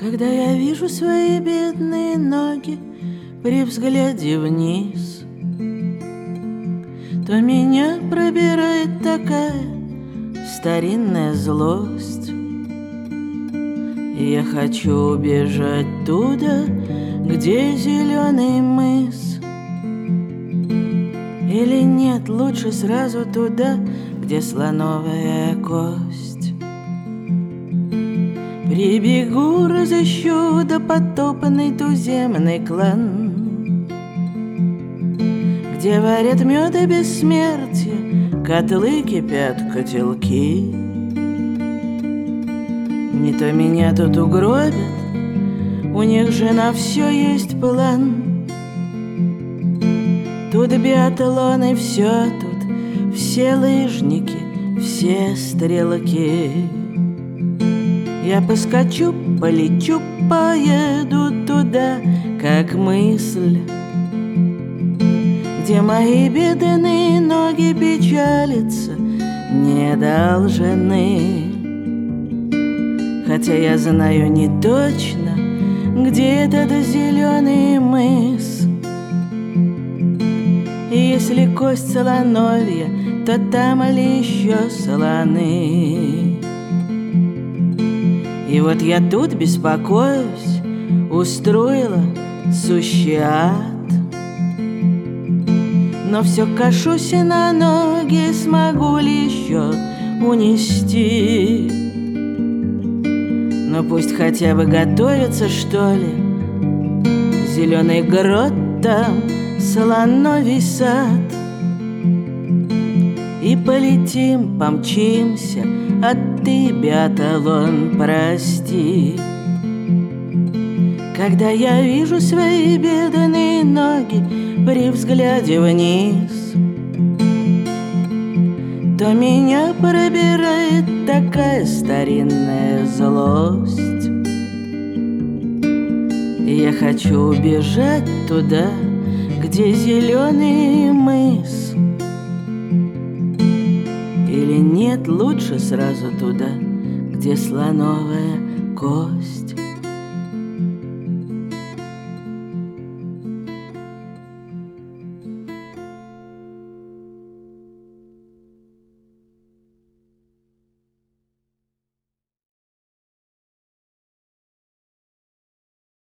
Когда я вижу свои бедные ноги при взгляде вниз, то меня пробирает такая старинная злость. И я хочу убежать туда, где зеленый мыс. Или нет, лучше сразу туда, где слоновая кость. Прибегу, разыщу допотопанный туземный клан, где варят мед и бессмертие, котлы кипят, котелки. Не то меня тут угробят, у них же на все есть план. Тут биатлоны, все тут, все лыжники, все стрелки. Я поскочу, полечу, поеду туда, как мысль, где мои бедные ноги печалиться не должны. Хотя я знаю не точно, где этот зеленый мыс. И если кость слоновья, то там ли еще слоны? И вот я тут беспокоюсь, устроила сущий ад. Но все кашусь и на ноги, смогу ли еще унести? Но пусть хотя бы готовится, что ли, зеленый грот там, слоновий сад. И полетим, помчимся, а ты, биатлон, прости. Когда я вижу свои бедные ноги при взгляде вниз, то меня пробирает такая старинная злость. И я хочу убежать туда, где зеленый мыс. Или нет, лучше сразу туда, где слоновая кость.